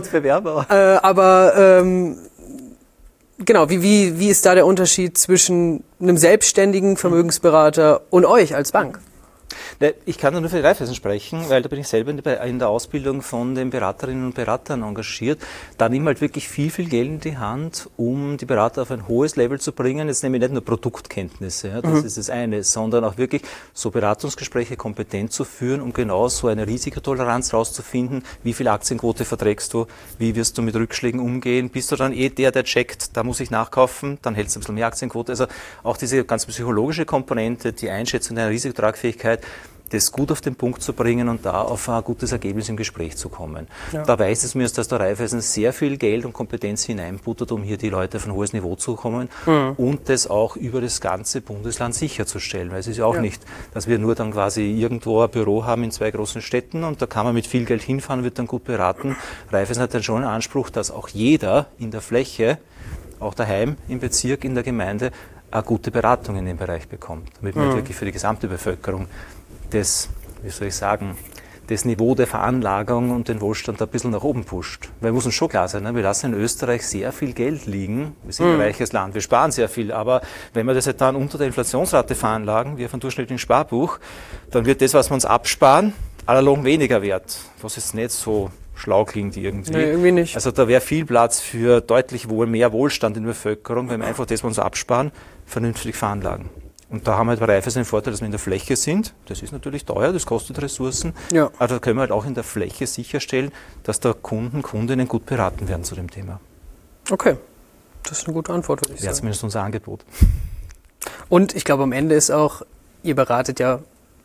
genau, wie ist da der Unterschied zwischen einem selbstständigen Vermögensberater und euch als Bank? Ich kann nur für die Raiffeisen sprechen, weil da bin ich selber in der Ausbildung von den Beraterinnen und Beratern engagiert. Da nehmen wir halt wirklich viel Geld in die Hand, um die Berater auf ein hohes Level zu bringen. Jetzt nehme ich nicht nur Produktkenntnisse, ja, das ist das eine, sondern auch wirklich so Beratungsgespräche kompetent zu führen, um genau so eine Risikotoleranz rauszufinden. Wie viel Aktienquote verträgst du? Wie wirst du mit Rückschlägen umgehen? Bist du dann der checkt, da muss ich nachkaufen, dann hältst du ein bisschen mehr Aktienquote. Also auch diese ganz psychologische Komponente, die Einschätzung deiner Risikotragfähigkeit, das gut auf den Punkt zu bringen und da auf ein gutes Ergebnis im Gespräch zu kommen. Ja. Da weiß es mir, dass der Raiffeisen sehr viel Geld und Kompetenz hineinbuttert, um hier die Leute auf ein hohes Niveau zu kommen und das auch über das ganze Bundesland sicherzustellen. Weil es ist ja auch nicht, dass wir nur dann quasi irgendwo ein Büro haben in 2 großen Städten und da kann man mit viel Geld hinfahren, wird dann gut beraten. Raiffeisen hat dann schon einen Anspruch, dass auch jeder in der Fläche, auch daheim im Bezirk, in der Gemeinde, eine gute Beratung in dem Bereich bekommt, damit man wirklich für die gesamte Bevölkerung das, wie soll ich sagen, das Niveau der Veranlagung und den Wohlstand ein bisschen nach oben pusht. Weil muss uns schon klar sein, ne? Wir lassen in Österreich sehr viel Geld liegen. Wir sind ein reiches Land, wir sparen sehr viel. Aber wenn wir das jetzt dann unter der Inflationsrate veranlagen, wie auf einem durchschnittlichen Sparbuch, dann wird das, was wir uns absparen, allalong weniger wert. Was jetzt nicht so schlau klingt irgendwie. Nee, irgendwie nicht. Also da wäre viel Platz für deutlich mehr Wohlstand in der Bevölkerung, wenn wir einfach das, was wir uns absparen, vernünftig veranlagen. Und da haben wir halt bei Raiffeisen den Vorteil, dass wir in der Fläche sind. Das ist natürlich teuer, das kostet Ressourcen. Ja. Aber da können wir halt auch in der Fläche sicherstellen, dass da Kundinnen gut beraten werden zu dem Thema. Okay, das ist eine gute Antwort, würde ich sagen. Wäre zumindest unser Angebot. Und ich glaube, am Ende ist auch, ihr beratet ja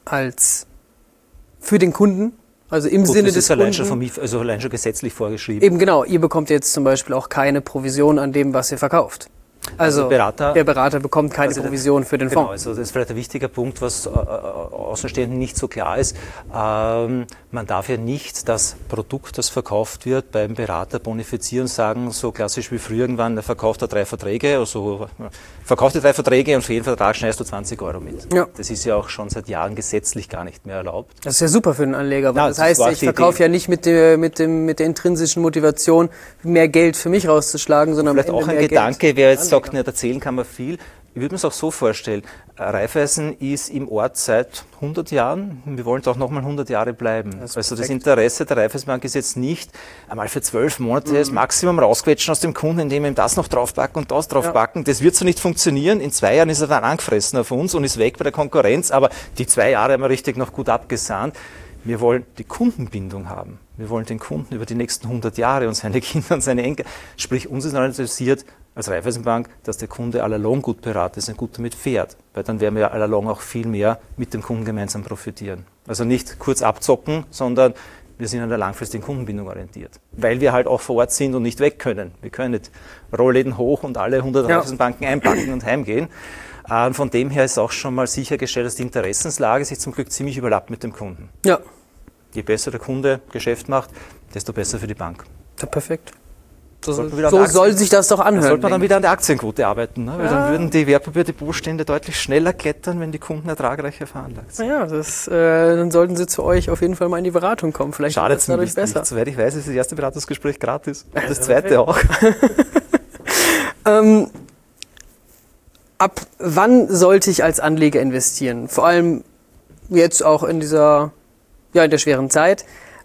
für den Kunden, also im Sinne des Kunden. Das ist allein schon gesetzlich vorgeschrieben. Eben genau, ihr bekommt jetzt zum Beispiel auch keine Provision an dem, was ihr verkauft. Also der Berater bekommt keine Provision für den Fonds. Genau, also das ist vielleicht ein wichtiger Punkt, was Außenstehenden nicht so klar ist. Man darf ja nicht das Produkt, das verkauft wird, beim Berater bonifizieren und sagen, so klassisch wie früher irgendwann, der verkauft 3 Verträge, also verkauft 3 Verträge und für jeden Vertrag schneidest du 20 € mit. Ja. Das ist ja auch schon seit Jahren gesetzlich gar nicht mehr erlaubt. Das ist ja super für den Anleger, weil das heißt, ich verkaufe ja nicht mit der intrinsischen Motivation, mehr Geld für mich rauszuschlagen, sondern vielleicht auch ein Gedanke, wer jetzt sagt, nicht erzählen kann man viel. Ich würde mir es auch so vorstellen, Raiffeisen ist im Ort seit 100 Jahren. Wir wollen es auch nochmal 100 Jahre bleiben. Also das Interesse der Raiffeisenbank ist jetzt nicht einmal für 12 Monate das Maximum rausquetschen aus dem Kunden, indem wir ihm das noch draufpacken und das draufpacken. Ja. Das wird so nicht funktionieren. In 2 Jahren ist er dann angefressen auf uns und ist weg bei der Konkurrenz. Aber die 2 Jahre haben wir richtig noch gut abgesahnt. Wir wollen die Kundenbindung haben. Wir wollen den Kunden über die nächsten 100 Jahre und seine Kinder und seine Enkel. Sprich, uns ist noch interessiert, als Raiffeisenbank, dass der Kunde allalong gut beraten ist und gut damit fährt. Weil dann werden wir allalong auch viel mehr mit dem Kunden gemeinsam profitieren. Also nicht kurz abzocken, sondern wir sind an der langfristigen Kundenbindung orientiert. Weil wir halt auch vor Ort sind und nicht weg können. Wir können nicht Rollläden hoch und alle 100 Raiffeisenbanken einpacken und heimgehen. Von dem her ist auch schon mal sichergestellt, dass die Interessenslage sich zum Glück ziemlich überlappt mit dem Kunden. Ja. Je besser der Kunde Geschäft macht, desto besser für die Bank. Ja, perfekt. So soll sich das doch anhören. Da sollte man dann wieder an der Aktienquote arbeiten. Ne? Weil dann würden die Wertpapierdepotstände deutlich schneller klettern, wenn die Kunden ertragreicher veranlagt sind. Ja, dann sollten sie zu euch auf jeden Fall mal in die Beratung kommen. Vielleicht schadet es dadurch besser. Nicht. Soweit ich weiß, ist das erste Beratungsgespräch gratis. Und das zweite auch. Ab wann sollte ich als Anleger investieren? Vor allem jetzt auch in der schweren Zeit.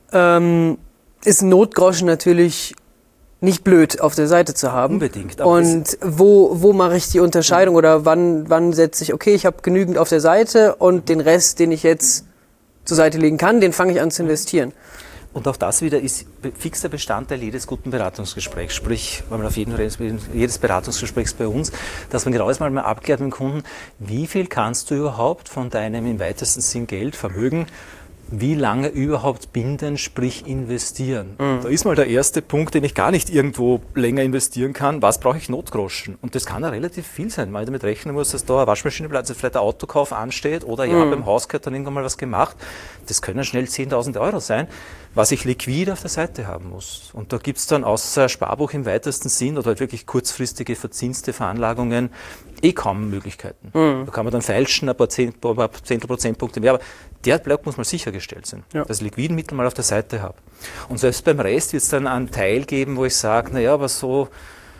Ist ein Notgroschen natürlich nicht blöd auf der Seite zu haben. Unbedingt. Und wo mache ich die Unterscheidung oder wann setze ich, okay, ich habe genügend auf der Seite und den Rest, den ich jetzt zur Seite legen kann, den fange ich an zu investieren. Und auch das wieder ist fixer Bestandteil jedes guten Beratungsgesprächs. Sprich, wenn man auf jedes Beratungsgesprächs bei uns, dass man genau mal abklärt mit dem Kunden, wie viel kannst du überhaupt von deinem im weitesten Sinn Geld, Vermögen, wie lange überhaupt binden, sprich investieren. Da ist mal der erste Punkt, den ich gar nicht irgendwo länger investieren kann. Was brauche ich Notgroschen? Und das kann ja relativ viel sein, weil ich damit rechnen muss, dass da eine Waschmaschine vielleicht ein Autokauf ansteht oder beim Haus gehört dann irgendwann mal was gemacht. Das können schnell 10.000 € sein, was ich liquid auf der Seite haben muss. Und da gibt es dann außer Sparbuch im weitesten Sinn oder halt wirklich kurzfristige verzinste Veranlagungen kaum Möglichkeiten. Da kann man dann feilschen, ein paar Prozentpunkte mehr, aber der Block muss mal sichergestellt sein, dass ich Liquidenmittel mal auf der Seite habe. Und selbst beim Rest wird es dann einen Teil geben, wo ich sage, naja, aber so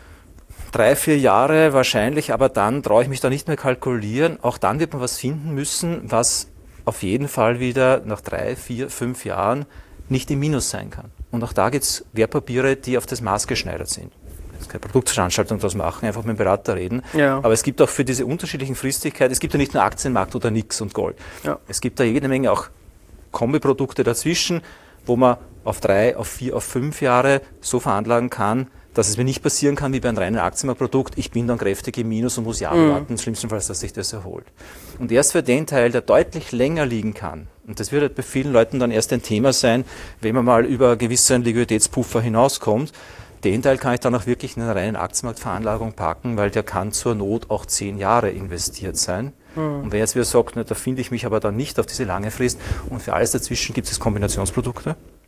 3-4 Jahre wahrscheinlich, aber dann traue ich mich da nicht mehr kalkulieren. Auch dann wird man was finden müssen, was auf jeden Fall wieder nach 3, 4, 5 Jahren nicht im Minus sein kann. Und auch da gibt es Wertpapiere, die auf das Maß geschneidert sind. Jetzt keine Produktveranstaltung daraus machen, einfach mit dem Berater reden. Ja. Aber es gibt auch für diese unterschiedlichen Fristigkeiten, es gibt ja nicht nur Aktienmarkt oder nix und Gold. Ja. Es gibt da jede Menge auch Kombiprodukte dazwischen, wo man auf 3, auf 4, auf 5 Jahre so veranlagen kann, dass es mir nicht passieren kann wie bei einem reinen Aktienmarktprodukt. Ich bin dann kräftig im Minus und muss Jahre warten, schlimmstenfalls, dass sich das erholt. Und erst für den Teil, der deutlich länger liegen kann, und das wird halt bei vielen Leuten dann erst ein Thema sein, wenn man mal über gewissen Liquiditätspuffer hinauskommt, den Teil kann ich dann auch wirklich in einer reinen Aktienmarktveranlagung packen, weil der kann zur Not auch 10 Jahre investiert sein. Und wer jetzt wieder sagt, na, da finde ich mich aber dann nicht auf diese lange Frist und für alles dazwischen gibt es Kombinationsprodukte.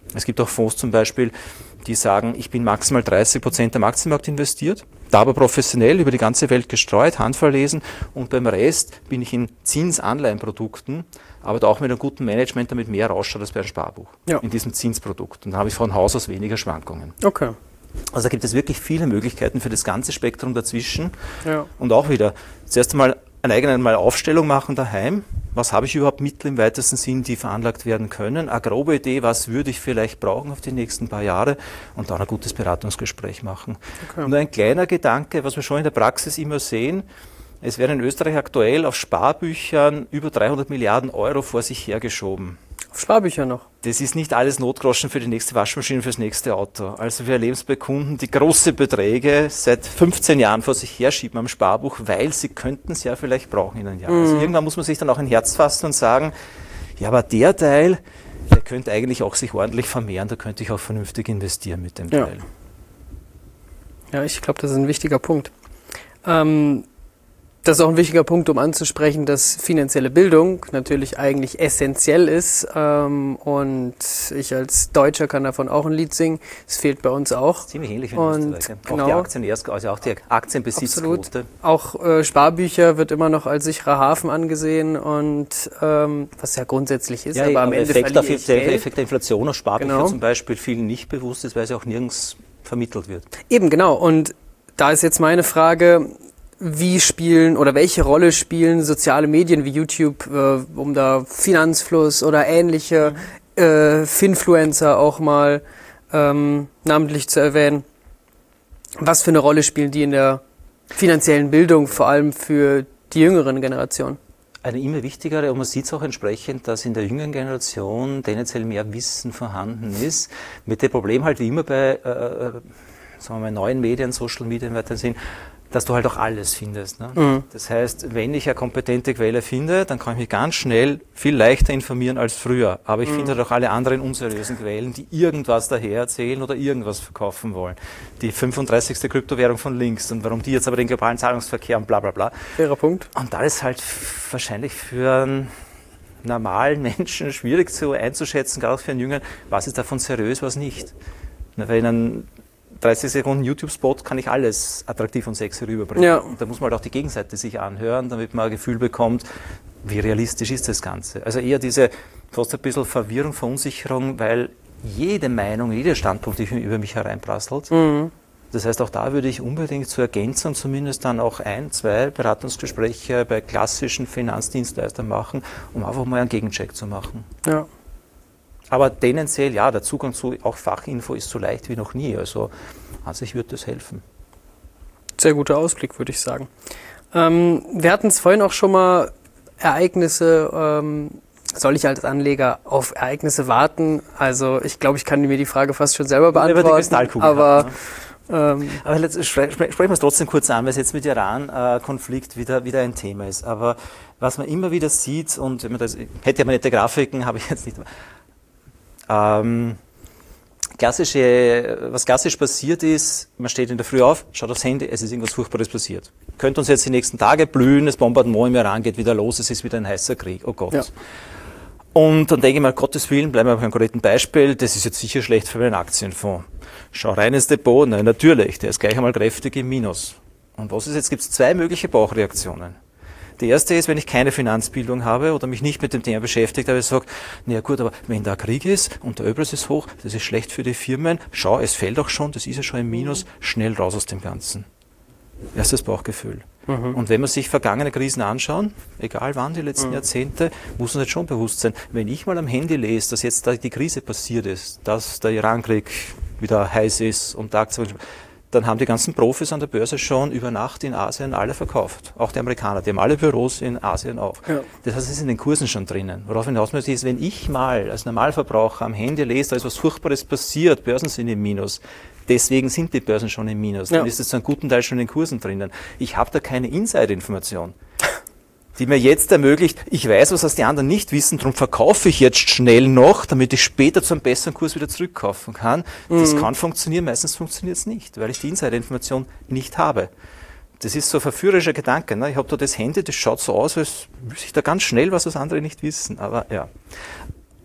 Es gibt auch Fonds zum Beispiel, die sagen, ich bin maximal 30% am Aktienmarkt investiert, da aber professionell über die ganze Welt gestreut, handverlesen und beim Rest bin ich in Zinsanleihenprodukten, aber da auch mit einem guten Management, damit mehr rausschaut als bei einem Sparbuch, in diesem Zinsprodukt. Und dann habe ich von Haus aus weniger Schwankungen. Okay. Also da gibt es wirklich viele Möglichkeiten für das ganze Spektrum dazwischen. Ja. Und auch wieder, zuerst einmal eine eigene Aufstellung machen daheim. Was habe ich überhaupt Mittel im weitesten Sinn, die veranlagt werden können? Eine grobe Idee, was würde ich vielleicht brauchen auf die nächsten paar Jahre? Und dann ein gutes Beratungsgespräch machen. Okay. Und ein kleiner Gedanke, was wir schon in der Praxis immer sehen, es werden in Österreich aktuell auf Sparbüchern über 300 Milliarden Euro vor sich hergeschoben. Auf Sparbücher noch? Das ist nicht alles Notgroschen für die nächste Waschmaschine, fürs nächste Auto. Also wir erleben es bei Kunden, die große Beträge seit 15 Jahren vor sich herschieben am Sparbuch, weil sie könnten es ja vielleicht brauchen in einem Jahr. Also irgendwann muss man sich dann auch ein Herz fassen und sagen, ja, aber der Teil, der könnte eigentlich auch sich ordentlich vermehren, da könnte ich auch vernünftig investieren mit dem Teil. Ja, ich glaube, das ist ein wichtiger Punkt. Das ist auch ein wichtiger Punkt, um anzusprechen, dass finanzielle Bildung natürlich eigentlich essentiell ist. Und ich als Deutscher kann davon auch ein Lied singen. Es fehlt bei uns auch. Ziemlich ähnlich wie in Österreich. Genau, auch die Aktienbesitzquote. Auch Sparbücher wird immer noch als sicherer Hafen angesehen. Und was ja grundsätzlich ist. Ja, aber am Ende der Effekt der Inflation auf Sparbücher zum Beispiel vielen nicht bewusst ist, weil sie auch nirgends vermittelt wird. Eben, genau. Und da ist jetzt meine Frage, wie spielen oder welche Rolle spielen soziale Medien wie YouTube, um da Finanzfluss oder ähnliche Finfluencer auch mal namentlich zu erwähnen? Was für eine Rolle spielen die in der finanziellen Bildung, vor allem für die jüngeren Generationen? Eine immer wichtigere, und man sieht es auch entsprechend, dass in der jüngeren Generation tendenziell mehr Wissen vorhanden ist. Mit dem Problem halt wie immer bei sagen wir mal, neuen Medien, Social Media im weiteren Sinn, dass du halt auch alles findest. Ne? Das heißt, wenn ich eine kompetente Quelle finde, dann kann ich mich ganz schnell viel leichter informieren als früher. Aber ich finde halt auch alle anderen unseriösen Quellen, die irgendwas daher erzählen oder irgendwas verkaufen wollen. Die 35. Kryptowährung von links und warum die jetzt aber den globalen Zahlungsverkehr und bla bla bla. Fairer Punkt. Und da ist halt wahrscheinlich für einen normalen Menschen schwierig einzuschätzen, gerade für einen Jüngeren, was ist davon seriös, was nicht. Weil in einem 30 Sekunden YouTube-Spot kann ich alles attraktiv und sexy rüberbringen. Ja. Und da muss man halt auch die Gegenseite sich anhören, damit man ein Gefühl bekommt, wie realistisch ist das Ganze. Also eher diese fast ein bisschen Verwirrung, Verunsicherung, weil jede Meinung, jeder Standpunkt über mich hereinprasselt. Das heißt, auch da würde ich unbedingt zur Ergänzung zumindest dann auch 1, 2 Beratungsgespräche bei klassischen Finanzdienstleistern machen, um einfach mal einen Gegencheck zu machen. Ja. Aber tendenziell, ja, der Zugang zu auch Fachinfo ist so leicht wie noch nie. Also ich würde das helfen. Sehr guter Ausblick, würde ich sagen. Wir hatten es vorhin auch schon mal, Ereignisse, soll ich als Anleger auf Ereignisse warten? Also ich glaube, ich kann mir die Frage fast schon selber beantworten. Aber jetzt sprechen wir es trotzdem kurz an, weil es jetzt mit Iran-Konflikt wieder ein Thema ist. Aber was man immer wieder sieht, und wenn man das, hätte ja mal nette Grafiken, habe ich jetzt nicht. Was klassisch passiert ist, man steht in der Früh auf, schaut aufs Handy, es ist irgendwas Furchtbares passiert. Könnte uns jetzt die nächsten Tage blühen, das Bombardement im Iran geht wieder los, es ist wieder ein heißer Krieg, oh Gott. Ja. Und dann denke ich mal, Gottes Willen, bleiben wir bei einem konkreten Beispiel, das ist jetzt sicher schlecht für meinen Aktienfonds. Schau rein ins Depot, nein, natürlich, der ist gleich einmal kräftig im Minus. Und was ist jetzt? Gibt es 2 mögliche Bauchreaktionen. Die erste ist, wenn ich keine Finanzbildung habe oder mich nicht mit dem Thema beschäftigt habe, ich sage, naja gut, aber wenn da Krieg ist und der Ölpreis ist hoch, das ist schlecht für die Firmen, schau, es fällt auch schon, das ist ja schon im Minus, schnell raus aus dem Ganzen. Erstes Bauchgefühl. Und wenn man sich vergangene Krisen anschauen, egal wann, die letzten Jahrzehnte, muss man jetzt schon bewusst sein, wenn ich mal am Handy lese, dass jetzt da die Krise passiert ist, dass der Irankrieg wieder heiß ist und der Aktien, dann haben die ganzen Profis an der Börse schon über Nacht in Asien alle verkauft. Auch die Amerikaner, die haben alle Büros in Asien auch. Ja. Das heißt, es ist in den Kursen schon drinnen. Worauf hinaus möchte ist, wenn ich mal als Normalverbraucher am Handy lese, da ist was Furchtbares passiert, Börsen sind im Minus, deswegen sind die Börsen schon im Minus, dann ist es zu einem guten Teil schon in den Kursen drinnen. Ich habe da keine Insider-Information, die mir jetzt ermöglicht, ich weiß, was die anderen nicht wissen, darum verkaufe ich jetzt schnell noch, damit ich später zu einem besseren Kurs wieder zurückkaufen kann. Das kann funktionieren, meistens funktioniert es nicht, weil ich die Insider-Information nicht habe. Das ist so ein verführerischer Gedanke. Ne? Ich habe da das Handy, das schaut so aus, als wüsste ich da ganz schnell, was andere nicht wissen. Aber ja.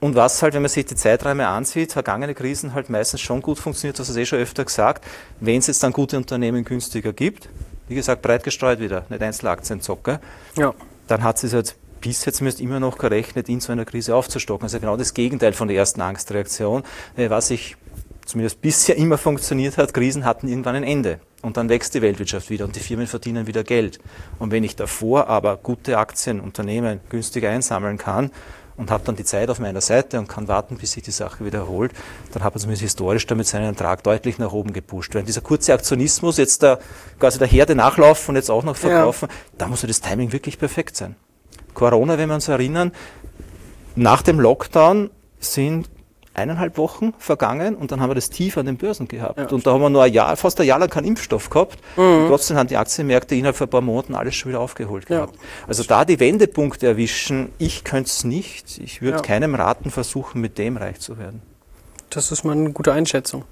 Und was halt, wenn man sich die Zeiträume ansieht, vergangene Krisen halt meistens schon gut funktioniert, das hast du schon öfter gesagt, wenn es jetzt dann gute Unternehmen günstiger gibt, wie gesagt, breit gestreut wieder, nicht Einzelaktienzocke, dann hat es halt bisher zumindest immer noch gerechnet, in so einer Krise aufzustocken. Also genau das Gegenteil von der ersten Angstreaktion, was ich zumindest bisher immer funktioniert hat, Krisen hatten irgendwann ein Ende. Und dann wächst die Weltwirtschaft wieder und die Firmen verdienen wieder Geld. Und wenn ich davor aber gute Aktien, Unternehmen günstig einsammeln kann und habe dann die Zeit auf meiner Seite und kann warten, bis sich die Sache wiederholt, dann hat man zumindest historisch damit seinen Ertrag deutlich nach oben gepusht. Wenn dieser kurze Aktionismus jetzt da quasi der Herde nachlaufen und jetzt auch noch verkaufen, da muss ja das Timing wirklich perfekt sein. Corona, wenn wir uns erinnern, nach dem Lockdown sind 1,5 Wochen vergangen und dann haben wir das Tief an den Börsen gehabt. Ja, und da haben wir nur fast ein Jahr lang keinen Impfstoff gehabt. Und trotzdem haben die Aktienmärkte innerhalb von ein paar Monaten alles schon wieder aufgeholt gehabt. Also da die Wendepunkte erwischen, ich könnte es nicht. Ich würde keinem raten, versuchen, mit dem reich zu werden. Das ist mal eine gute Einschätzung.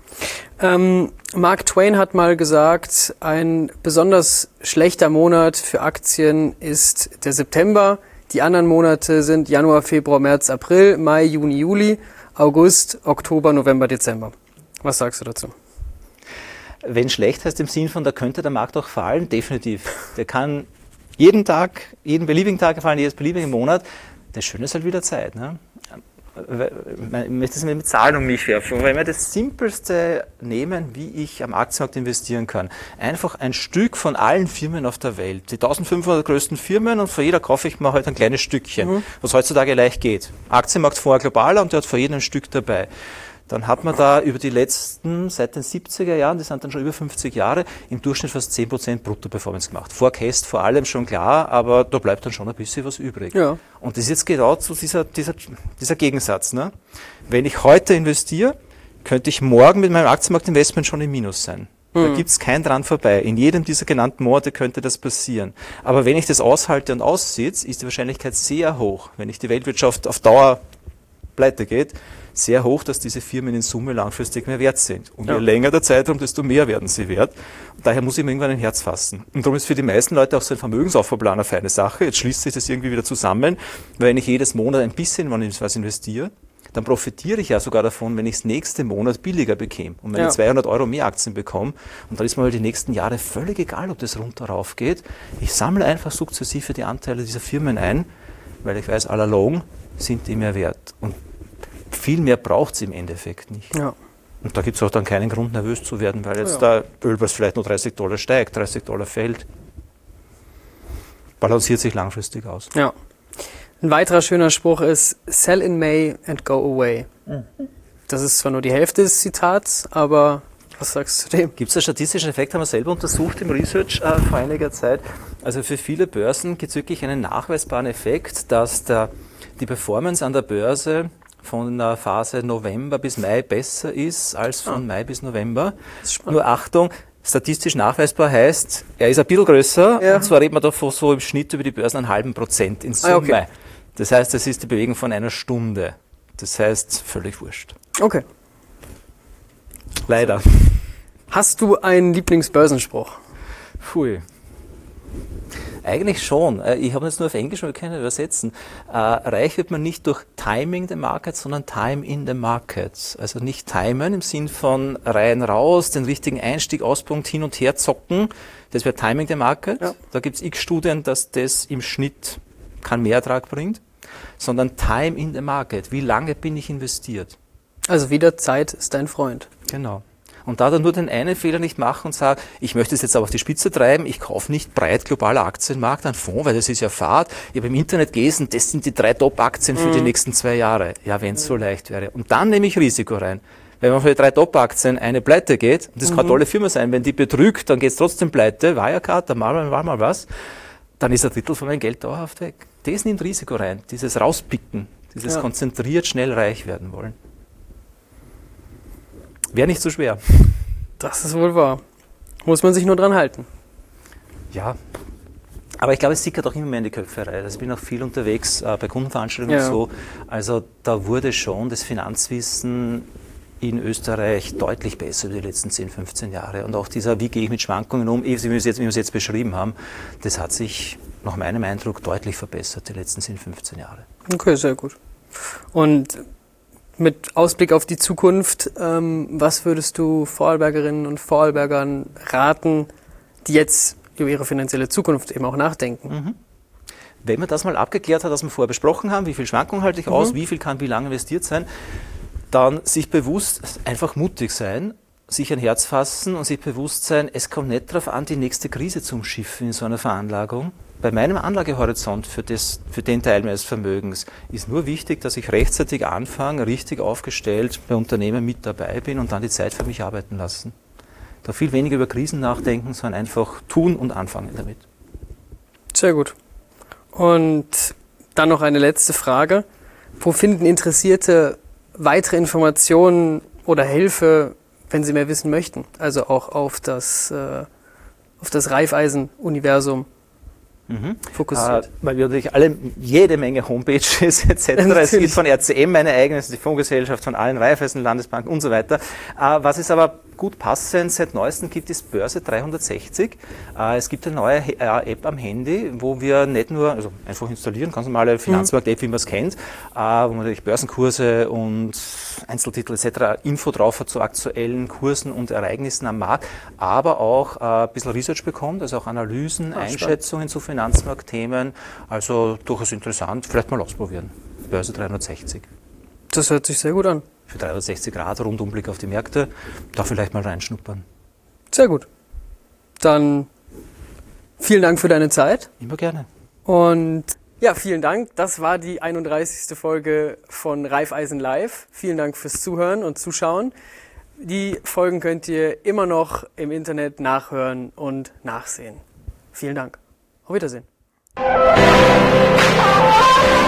Mark Twain hat mal gesagt, ein besonders schlechter Monat für Aktien ist der September. Die anderen Monate sind Januar, Februar, März, April, Mai, Juni, Juli, August, Oktober, November, Dezember. Was sagst du dazu? Wenn schlecht heißt im Sinn von, da könnte der Markt auch fallen, definitiv. Der kann jeden Tag, jeden beliebigen Tag fallen, jedes beliebige Monat. Das Schöne ist halt wieder Zeit. Ne? Ich möchte es mit Zahlen um mich werfen. Wenn wir das Simpelste nehmen, wie ich am Aktienmarkt investieren kann, einfach ein Stück von allen Firmen auf der Welt, die 1500 größten Firmen, und von jeder kaufe ich mir halt ein kleines Stückchen, was heutzutage leicht geht. Aktienmarkt vorher globaler und der hat vor jedem ein Stück dabei. Dann hat man da über die letzten, seit den 70er Jahren, das sind dann schon über 50 Jahre, im Durchschnitt fast 10% Brutto-Performance gemacht. Forecast vor allem schon klar, aber da bleibt dann schon ein bisschen was übrig. Ja. Und das ist jetzt genau so dieser Gegensatz. Ne? Wenn ich heute investiere, könnte ich morgen mit meinem Aktienmarktinvestment schon im Minus sein. Da gibt es kein dran vorbei. In jedem dieser genannten Monate könnte das passieren. Aber wenn ich das aushalte und aussitze, ist die Wahrscheinlichkeit sehr hoch, wenn nicht die Weltwirtschaft auf Dauer pleite geht, sehr hoch, dass diese Firmen in Summe langfristig mehr wert sind. Und je länger der Zeitraum, desto mehr werden sie wert. Und daher muss ich mir irgendwann ein Herz fassen. Und darum ist für die meisten Leute auch so ein Vermögensaufbauplan eine feine Sache. Jetzt schließt sich das irgendwie wieder zusammen, weil wenn ich jedes Monat ein bisschen was investiere, dann profitiere ich ja sogar davon, wenn ich es nächste Monat billiger bekäme und meine 200 Euro mehr Aktien bekomme. Und dann ist mir halt die nächsten Jahre völlig egal, ob das runter rauf geht. Ich sammle einfach sukzessive die Anteile dieser Firmen ein, weil ich weiß, all along sind die mehr wert. Und viel mehr braucht es im Endeffekt nicht. Ja. Und da gibt es auch dann keinen Grund, nervös zu werden, weil jetzt der Ölpreis vielleicht nur $30 steigt, $30 fällt. Balanciert sich langfristig aus. Ja. Ein weiterer schöner Spruch ist, sell in May and go away. Das ist zwar nur die Hälfte des Zitats, aber was sagst du zu dem? Gibt es einen statistischen Effekt, haben wir selber untersucht im Research vor einiger Zeit. Also für viele Börsen gibt es wirklich einen nachweisbaren Effekt, dass die Performance an der Börse von der Phase November bis Mai besser ist als von Mai bis November. Nur Achtung, statistisch nachweisbar heißt, er ist ein bisschen größer, und zwar reden wir davon so im Schnitt über die Börsen 0,5% in Summe. Okay. Das heißt, das ist die Bewegung von einer Stunde. Das heißt, völlig wurscht. Okay. Leider. Hast du einen Lieblingsbörsenspruch? Pfui. Eigentlich schon. Ich habe jetzt nur auf Englisch, aber ich kann ihn übersetzen. Reich wird man nicht durch Timing the Market, sondern Time in the Market. Also nicht timen im Sinn von rein raus, den richtigen Einstieg, Auspunkt hin und her zocken. Das wäre Timing the Market. Ja. Da gibt es x Studien, dass das im Schnitt keinen Mehrertrag bringt. Sondern Time in the Market. Wie lange bin ich investiert? Also wieder Zeit ist dein Freund. Genau. Und da dann nur den einen Fehler nicht machen und sagen, ich möchte es jetzt aber auf die Spitze treiben, ich kaufe nicht breit globaler Aktienmarkt, einen Fonds, weil das ist ja Fahrt. Ich habe im Internet gelesen, das sind die 3 Top-Aktien für die nächsten 2 Jahre. Ja, wenn es so leicht wäre. Und dann nehme ich Risiko rein. Wenn man für die 3 Top-Aktien eine pleite geht, und das kann eine tolle Firma sein, wenn die betrügt, dann geht es trotzdem pleite, Wirecard, da war mal was, dann ist ein Drittel von meinem Geld dauerhaft weg. Das nimmt Risiko rein, dieses Rauspicken, dieses konzentriert schnell reich werden wollen. Wäre nicht so schwer. Das ist wohl wahr. Muss man sich nur dran halten. Ja, aber ich glaube, es sickert auch immer mehr in die Köpfe rein. Also ich bin auch viel unterwegs bei Kundenveranstaltungen und so. Also da wurde schon das Finanzwissen in Österreich deutlich besser über die letzten 10, 15 Jahre. Und auch dieser, wie gehe ich mit Schwankungen um, wie wir es jetzt beschrieben haben, das hat sich nach meinem Eindruck deutlich verbessert die letzten 10, 15 Jahre. Okay, sehr gut. Und mit Ausblick auf die Zukunft, was würdest du Vorarlbergerinnen und Vorarlbergern raten, die jetzt über ihre finanzielle Zukunft eben auch nachdenken? Wenn man das mal abgeklärt hat, was wir vorher besprochen haben, wie viel Schwankungen halte ich aus, wie viel kann wie lange investiert sein, dann sich bewusst einfach mutig sein, sich ein Herz fassen und sich bewusst sein, es kommt nicht darauf an, die nächste Krise zu umschiffen in so einer Veranlagung. Bei meinem Anlagehorizont für den Teil meines Vermögens ist nur wichtig, dass ich rechtzeitig anfange, richtig aufgestellt bei Unternehmen mit dabei bin und dann die Zeit für mich arbeiten lassen. Da viel weniger über Krisen nachdenken, sondern einfach tun und anfangen damit. Sehr gut. Und dann noch eine letzte Frage. Wo finden Interessierte weitere Informationen oder Hilfe, wenn sie mehr wissen möchten? Also auch auf das Raiffeisen-Universum fokussiert. Weil wir natürlich jede Menge Homepages etc. Es gibt von RCM eine eigene, die Fondsgesellschaft von allen Raiffeisen, Landesbanken und so weiter. Was es aber gut passend seit neuestem gibt, ist Börse 360. Es gibt eine neue App am Handy, wo wir nicht nur, also einfach installieren, ganz normale Finanzmarkt-App, wie man es kennt, wo man natürlich Börsenkurse und Einzeltitel etc. Info drauf hat zu aktuellen Kursen und Ereignissen am Markt, aber auch ein bisschen Research bekommt, also auch Analysen, Einschätzungen zu Finanzmarktthemen. Also durchaus interessant, vielleicht mal ausprobieren. Börse 360. Das hört sich sehr gut an. Für 360 Grad Rundumblick auf die Märkte, da vielleicht mal reinschnuppern. Sehr gut. Dann vielen Dank für deine Zeit. Immer gerne. Und ja, vielen Dank. Das war die 31. Folge von Raiffeisen Live. Vielen Dank fürs Zuhören und Zuschauen. Die Folgen könnt ihr immer noch im Internet nachhören und nachsehen. Vielen Dank. Auf Wiedersehen.